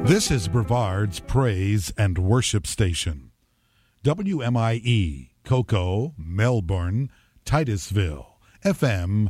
This is Brevard's Praise and Worship Station. WMIE, Cocoa, Melbourne, Titusville, FM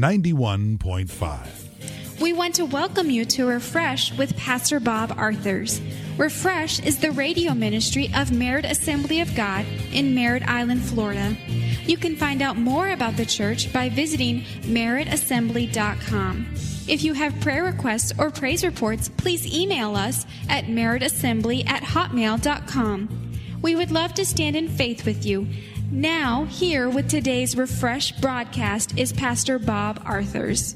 91.5. We want to welcome you to Refresh with Pastor Bob Arthurs. Refresh is the radio ministry of Merritt Assembly of God in Merritt Island, Florida. You can find out more about the church by visiting merrittassembly.com. If you have prayer requests or praise reports, please email us at merrittassembly@hotmail.com. We would love to stand in faith with you. Now, here with today's Refresh broadcast is Pastor Bob Arthurs.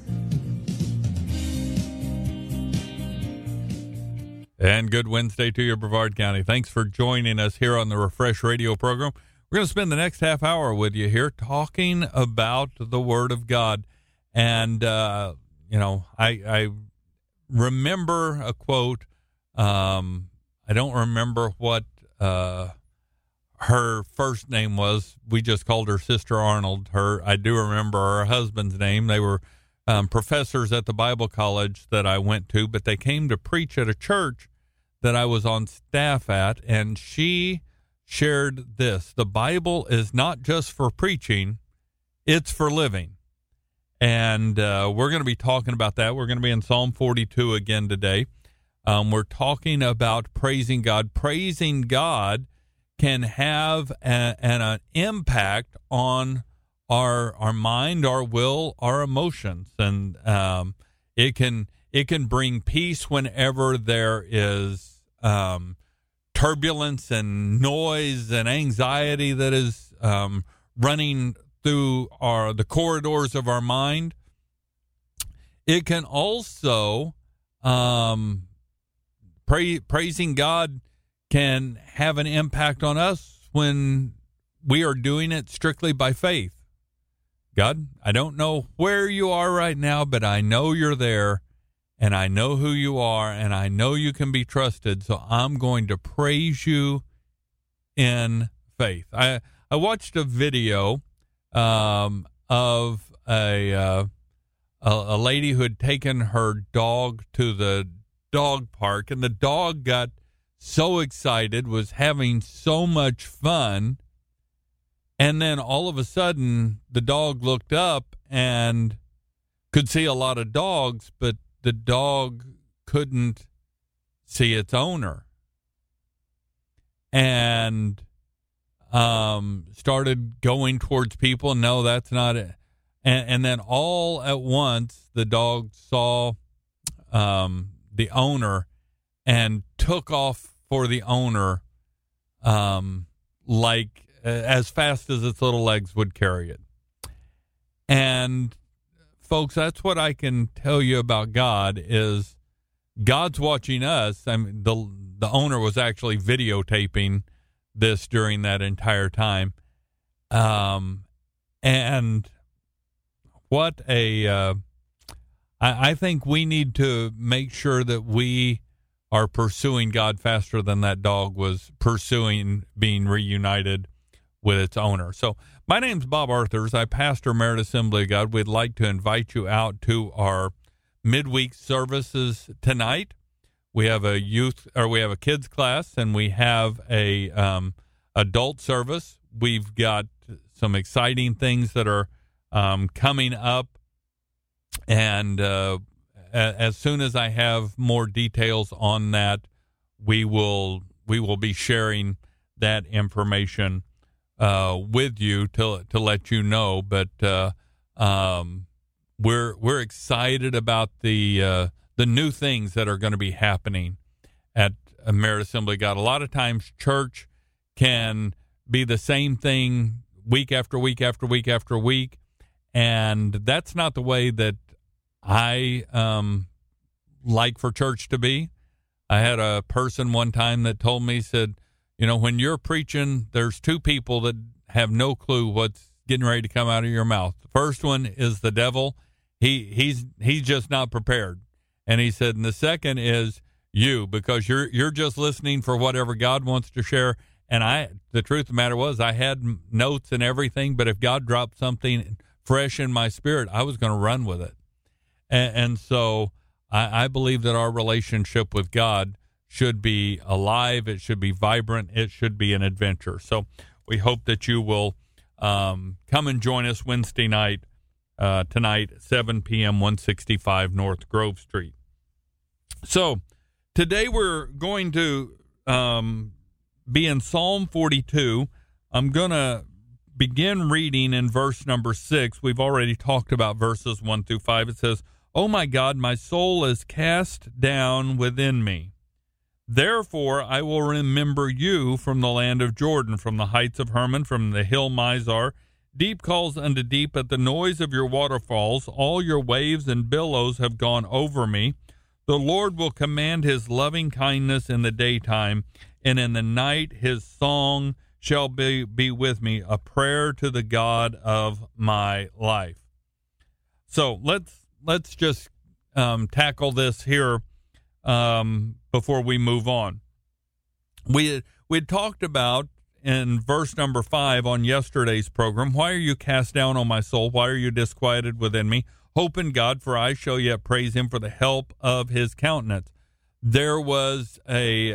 And good Wednesday to you, Brevard County. Thanks for joining us here on the Refresh radio program. We're going to spend the next half hour with you here talking about the Word of God. And, I remember a quote. I don't remember what her first name was. We just called her Sister Arnold. I do remember her husband's name. They were professors at the Bible college that I went to, but they came to preach at a church that I was on staff at, and she shared this: the Bible is not just for preaching, it's for living. And we're going to be talking about that. We're going to be in Psalm 42 again today. We're talking about praising God. Praising God can have an impact on our mind, our will, our emotions, and it can bring peace whenever there is turbulence and noise and anxiety that is running through the corridors of our mind. It can also praising God can have an impact on us when we are doing it strictly by faith. God, I don't know where you are right now, but I know you're there, and I know who you are, and I know you can be trusted, so I'm going to praise you in faith. I watched a video of a lady who had taken her dog to the dog park, and the dog got so excited, was having so much fun, and then all of a sudden the dog looked up and could see a lot of dogs, but the dog couldn't see its owner, and started going towards people. No, that's not it. And then all at once the dog saw the owner and took off for the owner like as fast as its little legs would carry it. And folks, that's what I can tell you about God is God's watching us. I mean, the owner was actually videotaping this during that entire time. And what I think we need to make sure that we are pursuing God faster than that dog was pursuing being reunited with its owner. So my name's Bob Arthurs. I pastor Merritt Assembly of God. We'd like to invite you out to our midweek services tonight. We have a kids class, and we have a adult service. We've got some exciting things that are coming up, and as soon as I have more details on that, we will be sharing that information with you to let you know. But we're excited about the new things that are going to be happening at Merritt Assembly of God. A lot of times church can be the same thing week after week after week after week, and that's not the way that I like for church to be. I had a person one time that told me, said, when you're preaching, there's two people that have no clue what's getting ready to come out of your mouth. The first one is the devil. He's just not prepared. And he said, and the second is you, because you're just listening for whatever God wants to share. And the truth of the matter was, I had notes and everything, but if God dropped something fresh in my spirit, I was going to run with it. And so I believe that our relationship with God should be alive. It should be vibrant. It should be an adventure. So we hope that you will come and join us Wednesday night, tonight, 7 p.m., 165 North Grove Street. So today we're going to be in Psalm 42. I'm going to begin reading in verse number 6. We've already talked about verses 1 through 5. It says, "Oh my God, my soul is cast down within me. Therefore I will remember you from the land of Jordan, from the heights of Hermon, from the hill Mizar. Deep calls unto deep at the noise of your waterfalls. All your waves and billows have gone over me. The Lord will command his loving kindness in the daytime, and in the night his song shall be with me, a prayer to the God of my life." So let's just tackle this here before we move on. We talked about in verse number 5 on yesterday's program, "Why are you cast down, O my soul? Why are you disquieted within me? Hope in God, for I shall yet praise him for the help of his countenance." There was a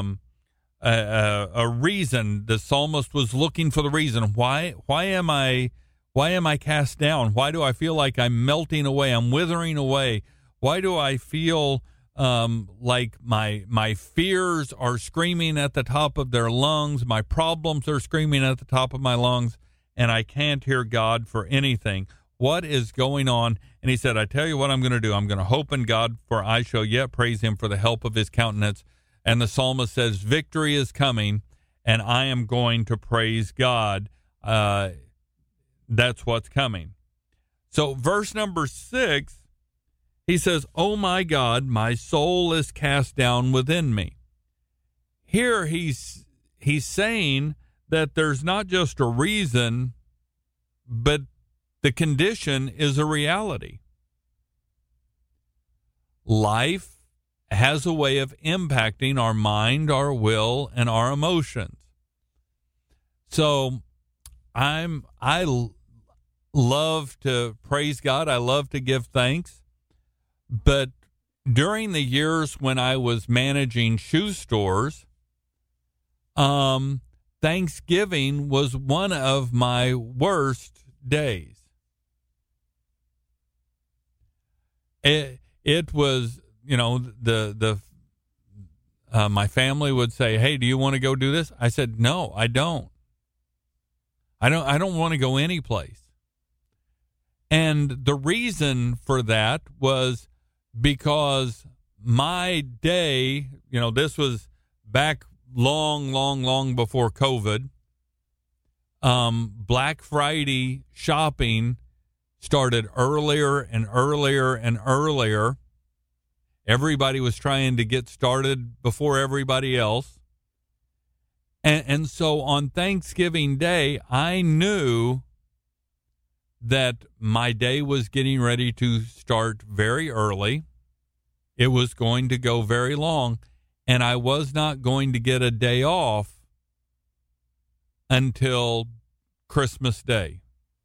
reason. The psalmist was looking for the reason. Why am I cast down? Why do I feel like I'm melting away? I'm withering away. Why do I feel like my fears are screaming at the top of their lungs? My problems are screaming at the top of my lungs, and I can't hear God for anything. What is going on? And he said, I tell you what I'm going to do. I'm going to hope in God, for I shall yet praise him for the help of his countenance. And the psalmist says, victory is coming, and I am going to praise God. That's what's coming. So verse number 6, he says, "Oh my God, my soul is cast down within me." Here he's saying that there's not just a reason, but the condition is a reality. Life has a way of impacting our mind, our will, and our emotions. So I love to praise God. I love to give thanks. But during the years when I was managing shoe stores, Thanksgiving was one of my worst days. It was, my family would say, "Hey, do you want to go do this?" I said, "No, I don't. I don't want to go anyplace." And the reason for that was because my day, this was back long before COVID. Black Friday shopping started earlier and earlier and earlier. Everybody was trying to get started before everybody else. And so on Thanksgiving Day, I knew that my day was getting ready to start very early. It was going to go very long, and I was not going to get a day off until Christmas Day.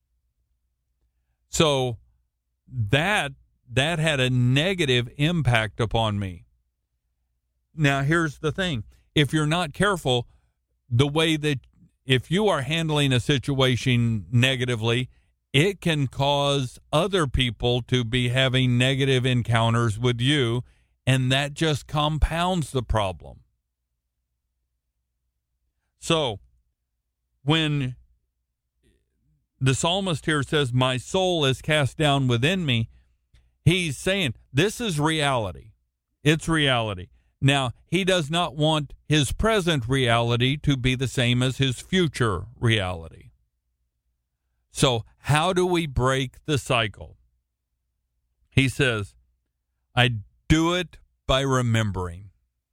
So that had a negative impact upon me. Now, here's the thing. If you're not careful, the way that if you are handling a situation negatively, it can cause other people to be having negative encounters with you, and that just compounds the problem. So, when the psalmist here says, "My soul is cast down within me," he's saying this is reality. It's reality. Now, he does not want his present reality to be the same as his future reality. So how do we break the cycle? He says, I do it by remembering.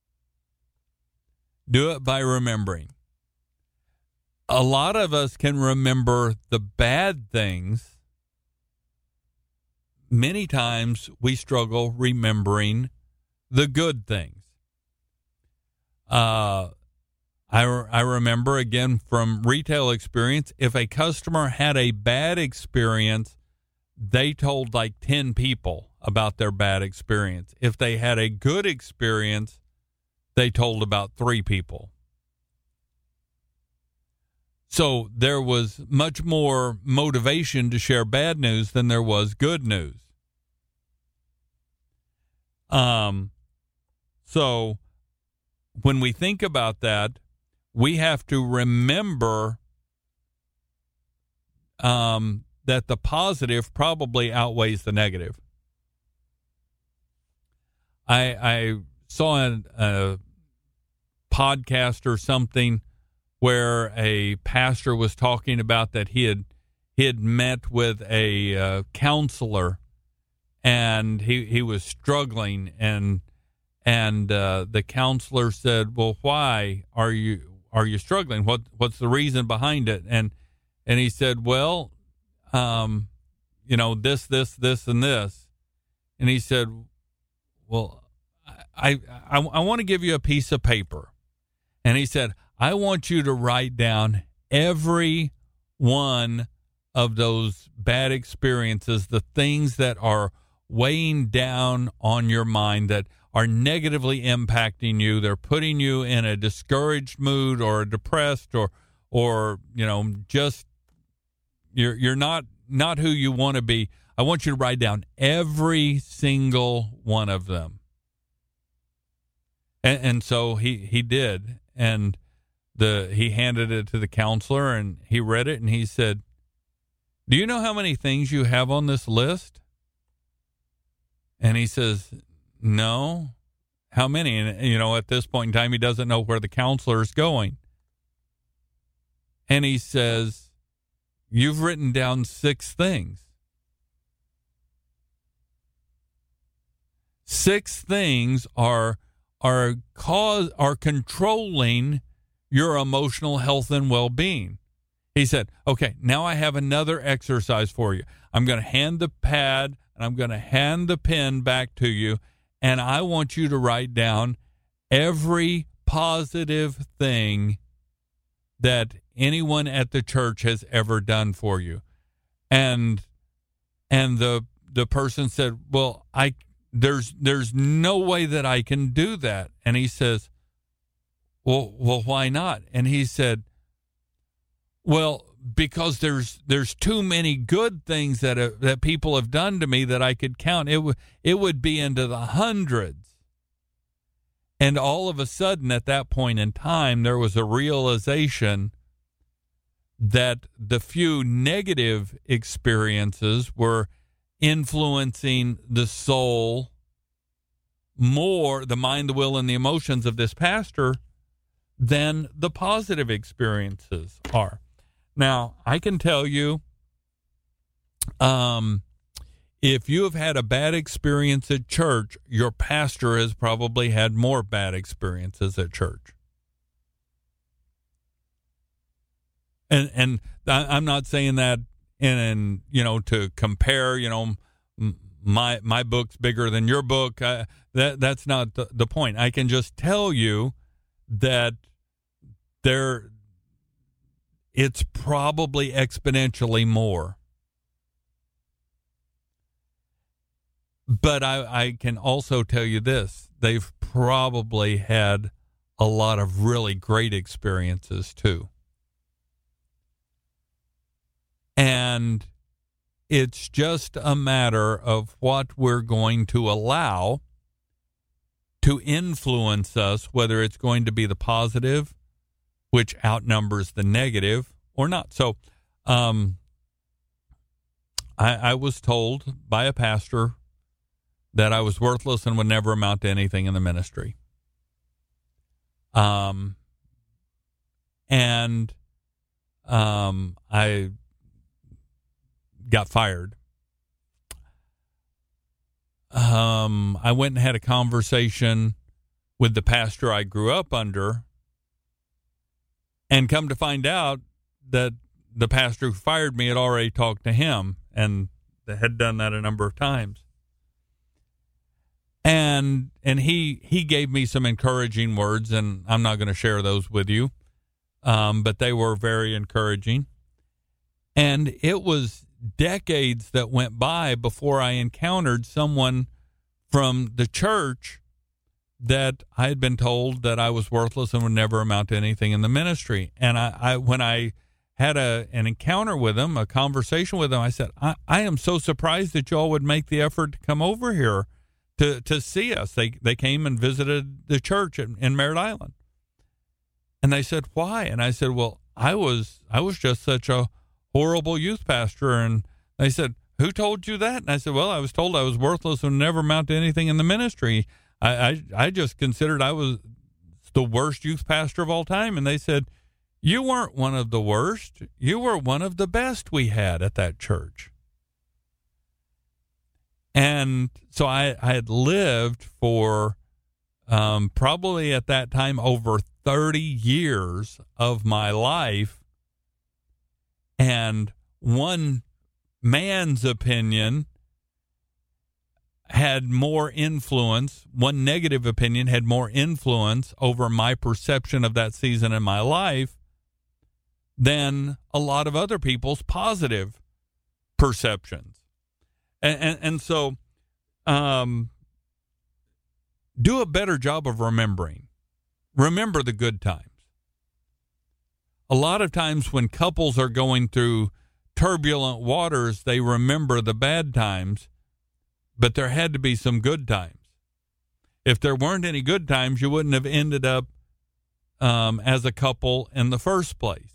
Do it by remembering. A lot of us can remember the bad things. Many times we struggle remembering the good things. I remember, again, from retail experience, if a customer had a bad experience, they told like 10 people about their bad experience. If they had a good experience, they told about 3 people. So there was much more motivation to share bad news than there was good news. So when we think about that, we have to remember that the positive probably outweighs the negative. I saw a podcast or something where a pastor was talking about that he had met with a counselor, and he was struggling, and the counselor said, "Well, why are you struggling? What's the reason behind it?" And he said, "Well, this, and this." And he said, "Well, I want to give you a piece of paper." And he said, "I want you to write down every one of those bad experiences, the things that are weighing down on your mind, that are negatively impacting you. They're putting you in a discouraged mood or depressed or just you're not who you want to be. I want you to write down every single one of them." And so he did, and he handed it to the counselor, and he read it, and he said, "Do you know how many things you have on this list?" And he says, "No." "How many?" And at this point in time, he doesn't know where the counselor is going. And he says, "You've written down 6 things. 6 things are controlling your emotional health and well-being." He said, "Okay, now I have another exercise for you. I'm going to hand the pad and I'm going to hand the pen back to you, and I want you to write down every positive thing that anyone at the church has ever done for you." And the person said, "Well, there's no way that I can do that." And he says, well, why not? And he said, "Well, because there's too many good things that people have done to me that I could count. It would be into the hundreds." And all of a sudden, at that point in time, there was a realization that the few negative experiences were influencing the soul more, the mind, the will, and the emotions of this pastor, than the positive experiences are. Now, I can tell you, if you have had a bad experience at church, your pastor has probably had more bad experiences at church. And I'm not saying that in to compare, my book's bigger than your book. That's not the point. I can just tell you that it's probably exponentially more. But I can also tell you this: they've probably had a lot of really great experiences too. And it's just a matter of what we're going to allow to influence us, whether it's going to be the positive, which outnumbers the negative, or not. So I was told by a pastor that I was worthless and would never amount to anything in the ministry. I got fired. I went and had a conversation with the pastor I grew up under, and come to find out that the pastor who fired me had already talked to him, and had done that a number of times. And he gave me some encouraging words, and I'm not going to share those with you, but they were very encouraging. And it was decades that went by before I encountered someone from the church that I had been told that I was worthless and would never amount to anything in the ministry. And I when I had an encounter with him, a conversation with him, I said, I am so surprised that y'all would make the effort to come over here to see us. They came and visited the church in Merritt Island. And they said, why? And I said, well, I was just such a horrible youth pastor. And they said, who told you that? And I said, well, I was told I was worthless and would never amount to anything in the ministry. I just considered I was the worst youth pastor of all time. And they said, you weren't one of the worst. You were one of the best we had at that church. And so I had lived for probably at that time over 30 years of my life, and one man's opinion had more influence, one negative opinion had more influence over my perception of that season in my life than a lot of other people's positive perceptions. And so do a better job of remembering. Remember the good times. A lot of times when couples are going through turbulent waters, they remember the bad times, but there had to be some good times. If there weren't any good times, you wouldn't have ended up as a couple in the first place.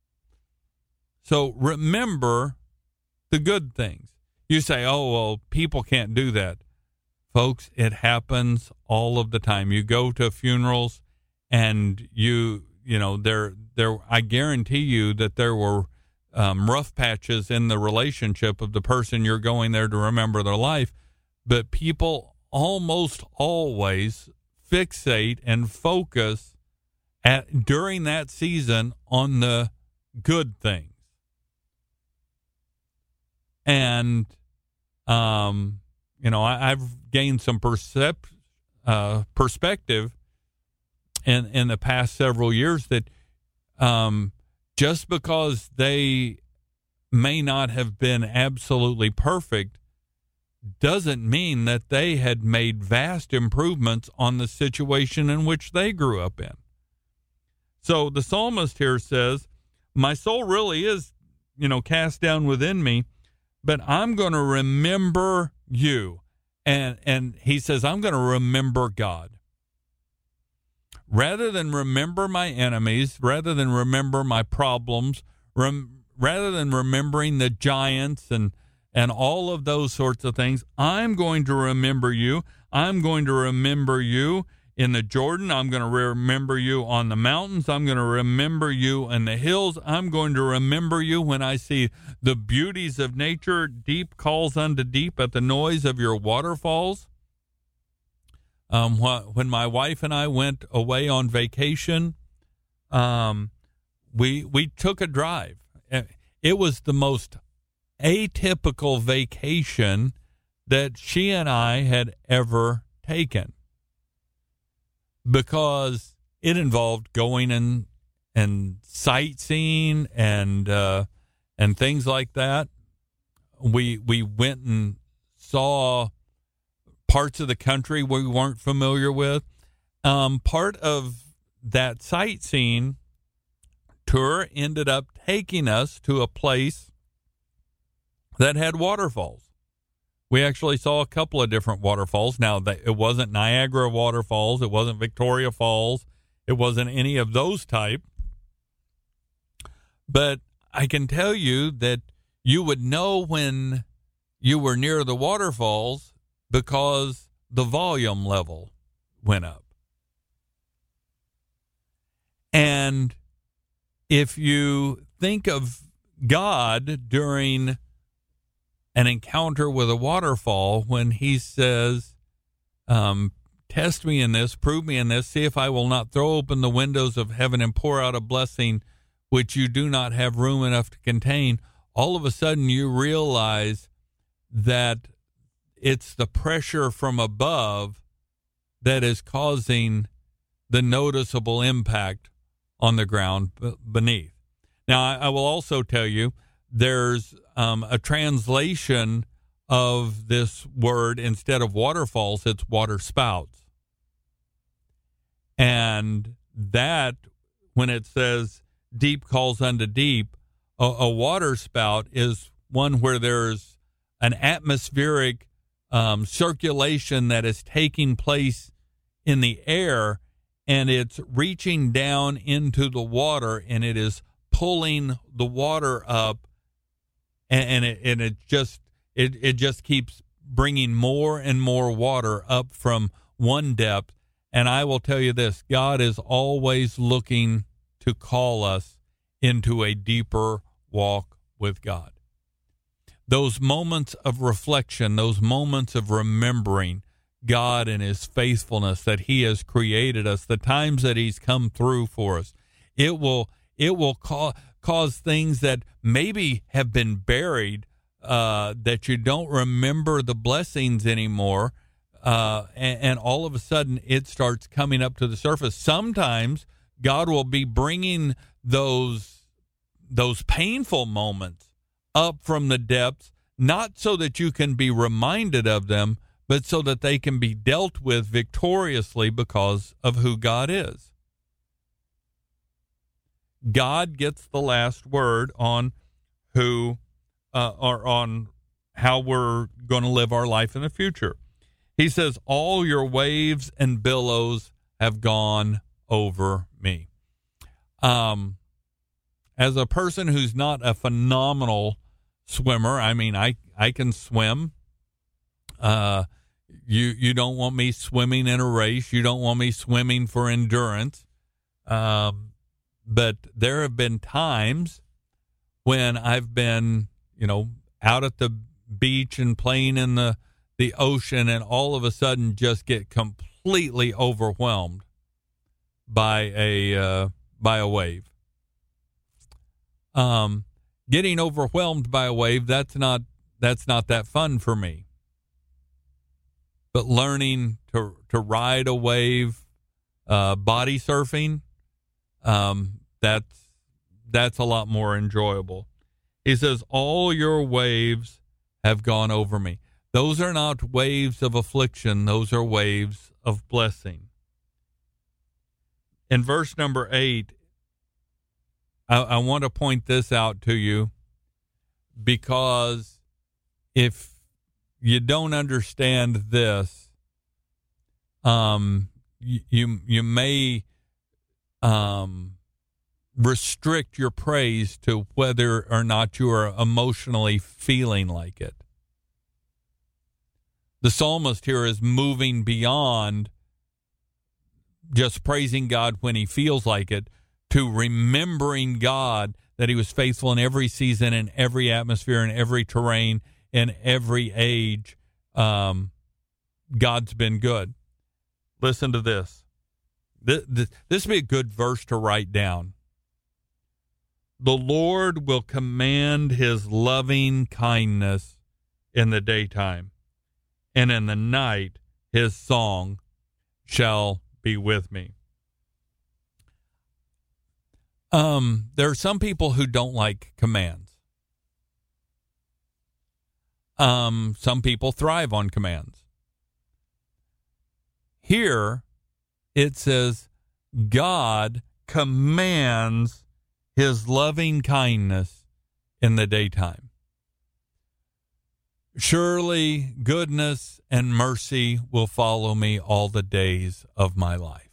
So remember the good things. You say, oh, well, people can't do that. Folks, it happens all of the time. You go to funerals and you know, there. I guarantee you that there were rough patches in the relationship of the person you're going there to remember their life, but people almost always fixate and focus during that season on the good things. And, you know, I've gained some perspective in the past several years that just because they may not have been absolutely perfect doesn't mean that they had made vast improvements on the situation in which they grew up in. So the psalmist here says, my soul really is, you know, cast down within me, but I'm going to remember you. And he says, I'm going to remember God. Rather than remember my enemies, rather than remember my problems, rather than remembering the giants and all of those sorts of things, I'm going to remember you. I'm going to remember you in the Jordan. I'm going to remember you on the mountains. I'm going to remember you in the hills. I'm going to remember you when I see the beauties of nature. Deep calls unto deep at the noise of your waterfalls. When my wife and I went away on vacation, we took a drive. It was the most atypical vacation that she and I had ever taken, because it involved going and sightseeing and things like that. We went and saw parts of the country we weren't familiar with. Part of that sightseeing tour ended up taking us to a place that had waterfalls. We actually saw a couple of different waterfalls. Now, it wasn't Niagara waterfalls. It wasn't Victoria Falls. It wasn't any of those type. But I can tell you that you would know when you were near the waterfalls because the volume level went up. And if you think of God during an encounter with a waterfall, when he says, test me in this, prove me in this, see if I will not throw open the windows of heaven and pour out a blessing which you do not have room enough to contain, all of a sudden you realize that it's the pressure from above that is causing the noticeable impact on the ground beneath. Now, I will also tell you, there's a translation of this word. Instead of waterfalls, it's water spouts. And that, when it says deep calls unto deep, a water spout is one where there's an atmospheric circulation that is taking place in the air, and it's reaching down into the water, and it is pulling the water up, and it just keeps bringing more and more water up from one depth. And I will tell you this, God is always looking to call us into a deeper walk with God. Those moments of reflection, those moments of remembering God and his faithfulness that he has created us, the times that he's come through for us, it will cause things that maybe have been buried, that you don't remember the blessings anymore, and all of a sudden it starts coming up to the surface. Sometimes God will be bringing those painful moments up from the depths, not so that you can be reminded of them, but so that they can be dealt with victoriously because of who God is. God gets the last word on who or on how we're going to live our life in the future. He says, all your waves and billows have gone over me. As a person who's not a phenomenal swimmer, I mean, I can swim. You don't want me swimming in a race. You don't want me swimming for endurance. But there have been times when I've been, out at the beach and playing in the ocean, and all of a sudden just get completely overwhelmed by a wave. Getting overwhelmed by a wave, that's not that fun for me. But learning to ride a wave, body surfing, that's a lot more enjoyable. He says, all your waves have gone over me. Those are not waves of affliction. Those are waves of blessing. In verse number 8, I want to point this out to you, because if you don't understand this, you may restrict your praise to whether or not you are emotionally feeling like it. The psalmist here is moving beyond just praising God when he feels like it to remembering God, that he was faithful in every season, in every atmosphere, in every terrain, in every age. God's been good. Listen to this. This would be a good verse to write down. The Lord will command his loving kindness in the daytime, and in the night his song shall be with me. There are some people who don't like commands. Some people thrive on commands. Here it says God commands his loving kindness in the daytime. Surely goodness and mercy will follow me all the days of my life.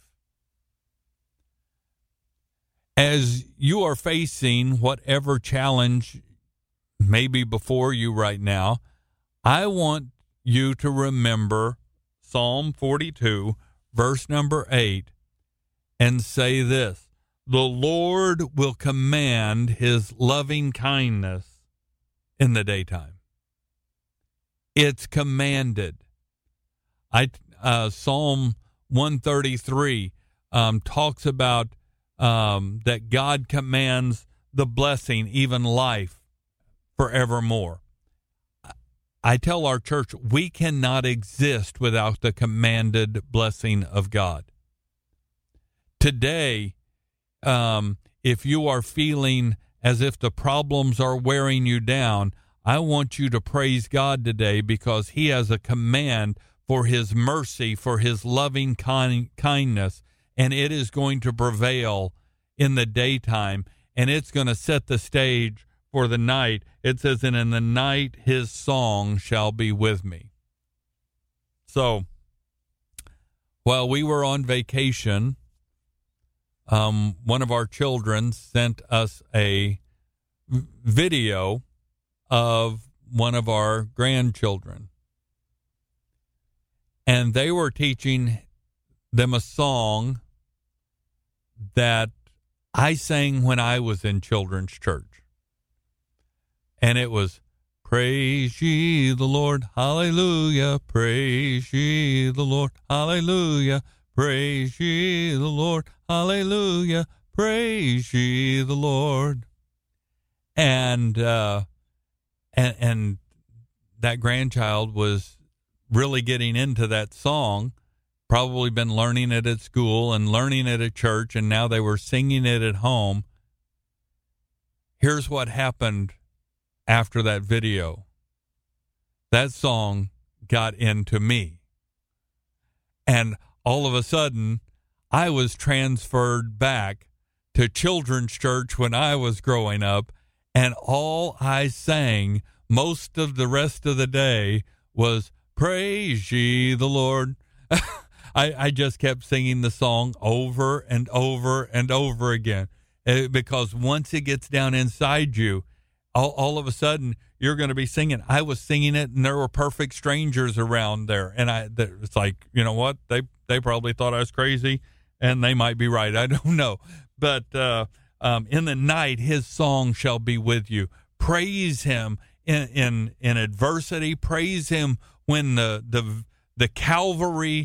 As you are facing whatever challenge may be before you right now, I want you to remember Psalm 42, verse number 8, and say this: the Lord will command his loving kindness in the daytime. It's commanded. Psalm 133 talks about that God commands the blessing, even life, forevermore. I tell our church we cannot exist without the commanded blessing of God. Today, if you are feeling as if the problems are wearing you down, I want you to praise God today, because he has a command for his mercy, for his loving kindness, and it is going to prevail in the daytime, and it's going to set the stage for the night. It says, and in the night his song shall be with me. So while we were on vacation, one of our children sent us a video of one of our grandchildren, and they were teaching them a song that I sang when I was in children's church. And it was, praise ye the Lord, hallelujah, praise ye the Lord, hallelujah, praise ye the Lord, hallelujah, praise ye the Lord. And that grandchild was really getting into that song, probably been learning it at school and learning it at church, and now they were singing it at home. Here's what happened after that video. That song got into me. And all of a sudden, I was transferred back to children's church when I was growing up, and all I sang most of the rest of the day was, praise ye the Lord. I just kept singing the song over and over and over again, because once it gets down inside you, all of a sudden you're going to be singing. I was singing it, and there were perfect strangers around there, and it's like, you know what? They probably thought I was crazy, and they might be right. I don't know, but in the night his song shall be with you. Praise him in adversity. Praise him when the cavalry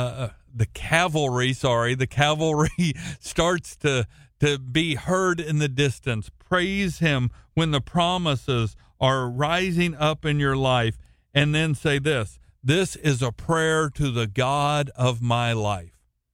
starts to be heard in the distance. Praise him when the promises are rising up in your life. And then say this is a prayer to the God of my life.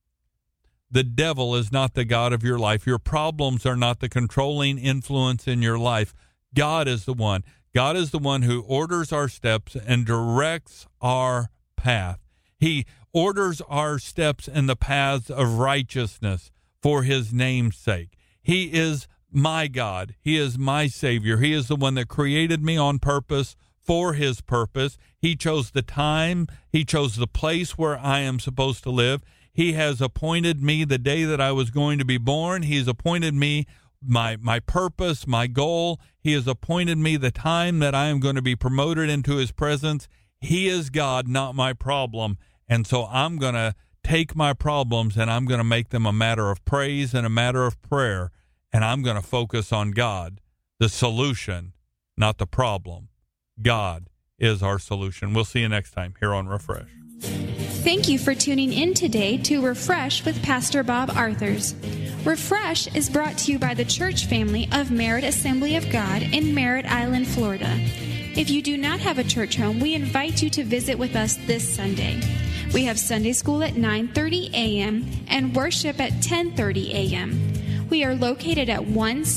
The devil is not the God of your life. Your problems are not the controlling influence in your life. God is the one. God is the one who orders our steps and directs our path. He orders our steps in the paths of righteousness for his name's sake. He is my God. He is my Savior. He is the one that created me on purpose for his purpose. He chose the time. He chose the place where I am supposed to live. He has appointed me the day that I was going to be born. He's appointed me my purpose, my goal. He has appointed me the time that I am going to be promoted into his presence. He is God, not my problem. And so I'm going to take my problems and I'm going to make them a matter of praise and a matter of prayer. And I'm going to focus on God, the solution, not the problem. God is our solution. We'll see you next time here on Refresh. Thank you for tuning in today to Refresh with Pastor Bob Arthurs. Refresh is brought to you by the church family of Merritt Assembly of God in Merritt Island, Florida. If you do not have a church home, we invite you to visit with us this Sunday. We have Sunday school at 9:30 a.m. and worship at 10:30 a.m. We are located at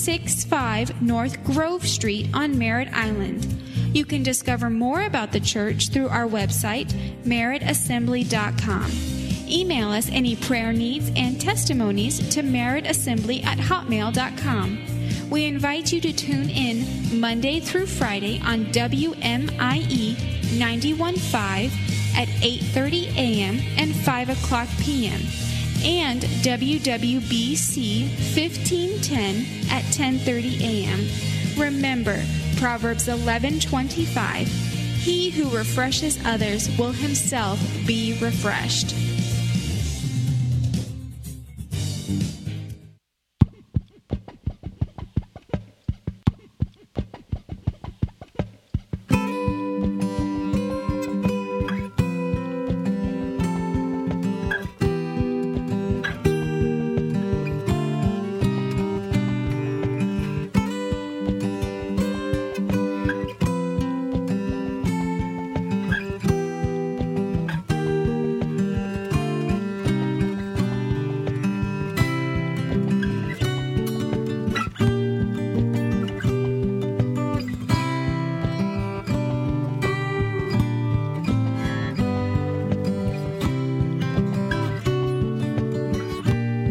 165 North Grove Street on Merritt Island. You can discover more about the church through our website, merrittassembly.com. Email us any prayer needs and testimonies to merrittassembly@hotmail.com. We invite you to tune in Monday through Friday on WMIE 91.5 at 8:30 a.m. and 5 o'clock p.m. and WWBC 1510 at 10:30 a.m. Remember, Proverbs 11:25, he who refreshes others will himself be refreshed.